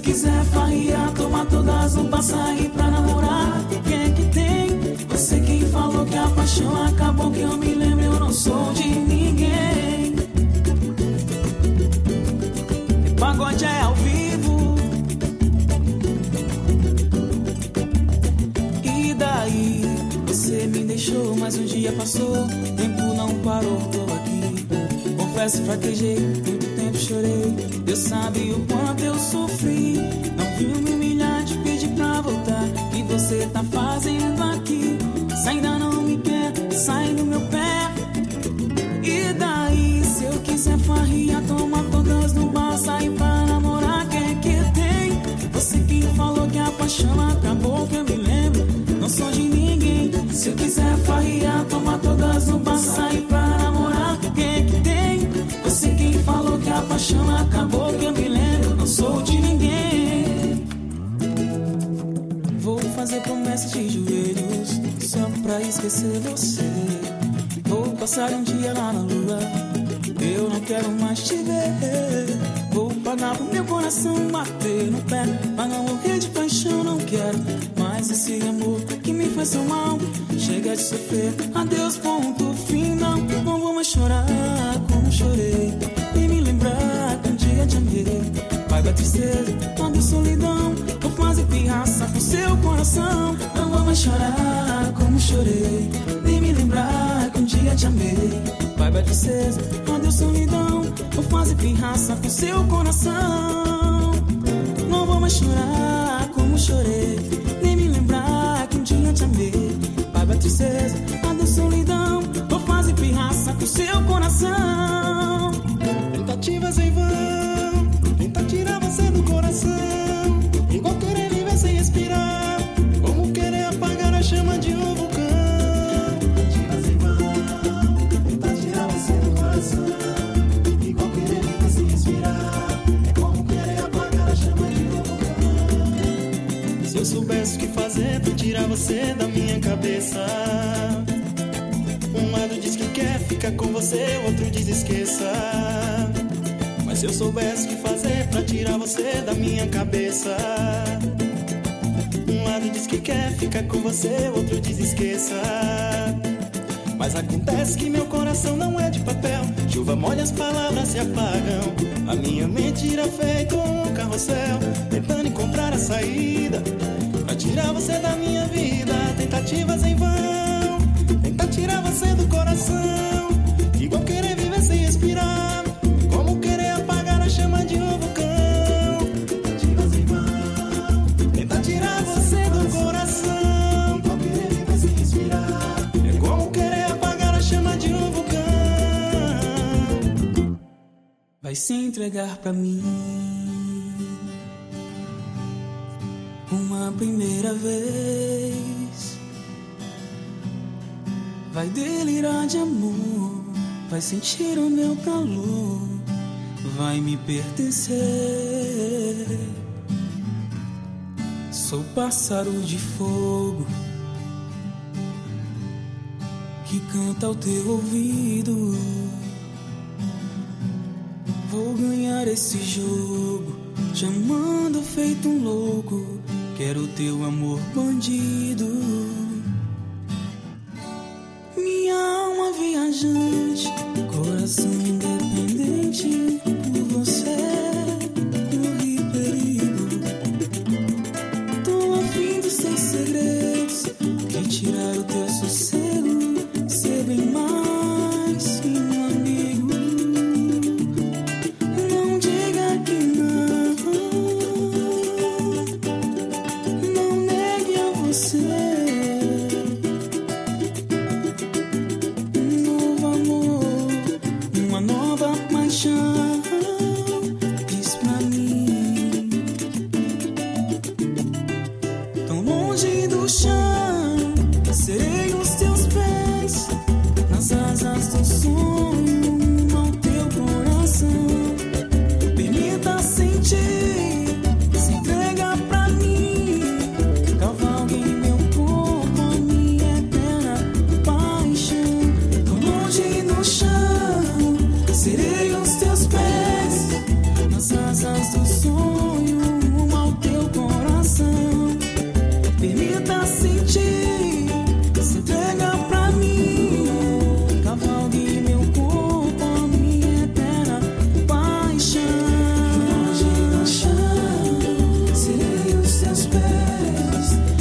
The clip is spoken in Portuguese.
quiser farriar, tomar todas, não passar e pra namorar. O que é que tem? Você quem falou que a paixão acabou, que eu me lembro, eu não sou de ninguém. Pagode é ao vivo. E daí? Você me deixou, mas um dia passou, tempo não parou, tô aqui. Confesso, fraquejei, muito tempo chorei. Deus sabe o quanto eu sofri. Não vim me humilhar, te pedir pra voltar. O que você tá fazendo aqui? Se ainda não me quer, sai do meu pé. E daí? Se eu quiser farriar, tomar todas no bar, sair pra namorar, quem que tem? Você quem falou que a paixão acabou, que eu me lembro, não sou de ninguém. Se eu quiser farriar, tomar todas no bar, sair pra namorar, quem que tem? Você quem falou que a paixão acabou, que eu me lembro, não sou de ninguém. Vou fazer promessas de joelhos, só pra esquecer você. Vou passar um dia lá na lua, eu não quero mais te ver. Vou pagar pro meu coração bater no pé, mas não morrer de paixão, não quero mais esse amor que me faz tão mal. Chega de sofrer, adeus, ponto final. Não vou mais chorar como chorei, nem me lembrar que um dia te amei. Vai da tristeza, adeus, solidão. Vou fazer pirraça com seu coração. Não vou mais chorar como chorei, nem me lembrar que um dia te amei. Vai da tristeza, adeus, solidão. Vou fazer pirraça com seu coração. Não vou mais chorar como chorei, nem me lembrar que um dia te amei. Vai da tristeza, adeus, solidão. Vou fazer pirraça com seu coração. Tentativas em vão, tentar tirar você do coração, igual querer viver sem respirar, como querer apagar a chama de um vulcão. Tentativas em vão, tentar tirar você do coração, igual querer viver sem respirar, é como querer apagar a chama de um vulcão. Se eu soubesse o que fazer pra tirar você da minha cabeça, um lado diz que quer ficar com você, o outro diz esqueça. Mas se eu soubesse o que fazer pra tirar você da minha cabeça, um lado diz que quer ficar com você, o outro diz esqueça. Mas acontece que meu coração não é de papel, chuva molha, as palavras se apagam. A minha mente gira feito um carrossel, tentando encontrar a saída pra tirar você da minha vida. Tentativas em vão, tentar tirar você do coração, igual querer viver sem respirar, como querer apagar a chama de um vulcão. Tentativas em vão, tentar tirar você do coração, igual querer viver sem respirar, é como querer apagar a chama de um vulcão. Vai se entregar pra mim uma primeira vez, vai delirar de amor, vai sentir o meu calor, vai me pertencer. Sou pássaro de fogo que canta ao teu ouvido. Vou ganhar esse jogo, te amando feito um louco. Quero teu amor bandido. Minha alma viajante, coração independente. Por você corri perigo. Tô a fim dos seus segredos, que tirar o teu sossego, ser bem mais que um amigo. Não diga que não, não negue a você. Um novo amor, uma nova paixão. pés.